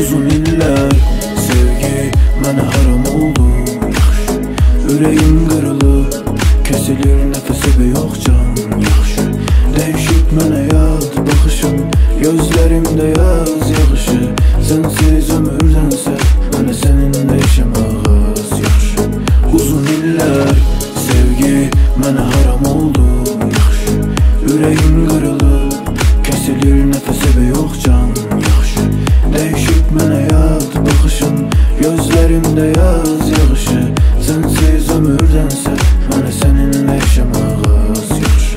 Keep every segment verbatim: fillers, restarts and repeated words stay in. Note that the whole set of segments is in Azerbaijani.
Uzun illər sevgi mənə haram oldu. Yaxşı, ürəyim qırılıb, kesilir nəfəsi və yox can. Yaxşı, dəyişib mənə yad baxışın, gözlərimdə yaz yağışı. Sənsiz ömürdənsə mənə səninlə yaşamağız. Yaxşı, uzun illər sevgi mənə haram oldu. Yaxşı, ürəyim qırılıb, kesilir nəfəsi və yox can. Yaxşı, dəyişib mənə yad baxışın, gözlərimdə yaz yağışı. Sənsiz ömürdənsə mənə səninlə yaşamağız. Yaxşı,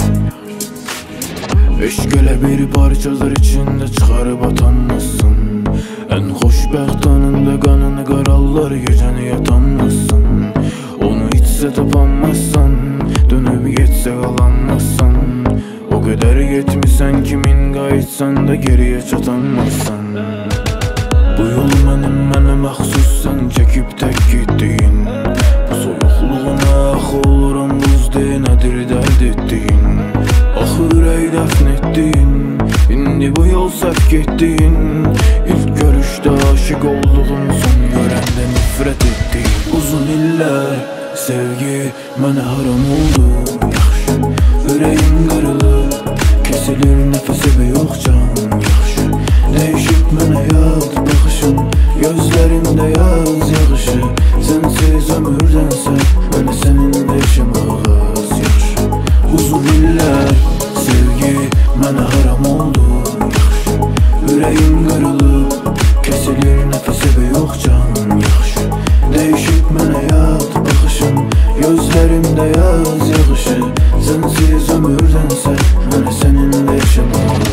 eşq elə bir parçalar içində çıxarıb atanmazsın. Ən xoşbəxt anında qanını qarallar, gecəni yatanmazsın. Onu içsə tapanmazsan, dönüb getsə qalanmazsan. O qədər getmisən ki, min qayıtsan da geriyə çatanmazsan. Bu yol mənim, mənə məxsussan, çəkib tək getdiyin. Bu soyuqluğuna axı oluram buzde, nədir dərd etdiyin. Axı ürək dəfn etdiyin, indi bu yol səhv getdiyin. İlk görüşdə aşıq olduğum, son görəndə nifrət etdiyin. Uzun illər sevgi mənə haram oldu. Yaxşı, ürəyim qırılıb, kesilir nəfəsi və yox can. Yaxşı, dəyişib mənə yad baxışın, gözlərimdə yaz yağışı. Sənsiz ömürdənsə mənə səninlə yaşamağız. Yaxşı, uzun illər sevgi mənə haram oldu. Yaxşı, ürəyim qırılıb, kesilir nəfəsi və yox can. Yaxşı, dəyişib mənə yad baxışın, gözlərimdə yaz yağışı. Sənsiz ömürdənsə mənə səninlə yaşamağız.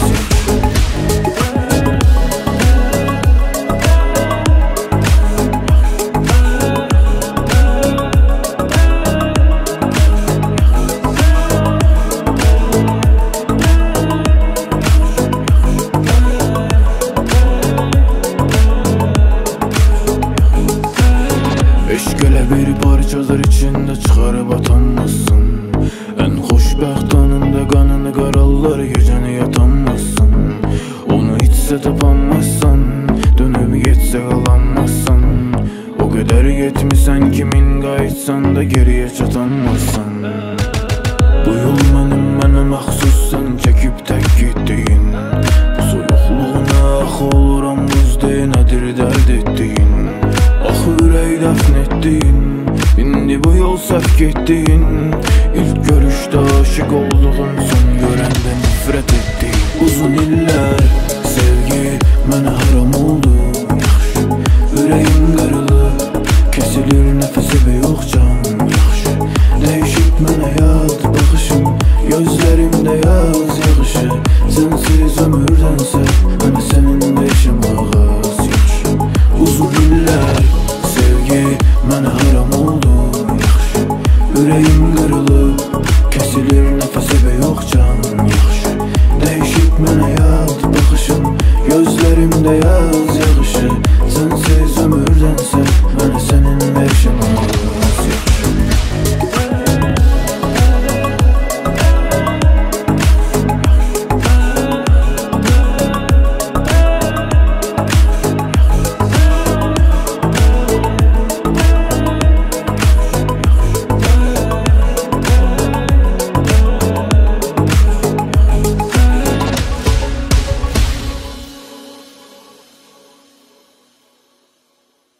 Eşq elə bir parçalar içində çıxarıb atanmazsın. Ən xoşbəxt anında qanını qarallar, gecəni yatanmazsan. Onu içsə tapanmazsan, dönüb getsə qalanmazsan. O qədər getmisən ki, min qayıtsan da geriyə çatanmazsan. Bu yol mənim, mənə məxsussan, çəkib tək getdiyin. Bu soyuqluğuna axı oluram buzde, nədir dərd etdiyin. Axı ürək dəfn etdiyin, indi bu yol səhv getdiyin. İlk görüşdə aşıq olduğum, son görəndə nifrət etdiyin. Uzun illər sevgi mənə haram oldu. Yaxşı, ürəyim qırılıb, kesilir nəfəsi və yox can. Yaxşı, dəyişib mənə yad baxışın, gözlərimdə yaz yağışı. Sənsiz ömürdənsə mənə səninlə yaşamağız. Yaxşı, uzun illər sevgi mənə haram oldu. Yaxşı, ürəyim qırılıb, kesilir nəfəsi və yox can. Yaxşı, dəyişib mənə yad baxışın, gözlərimdə yaz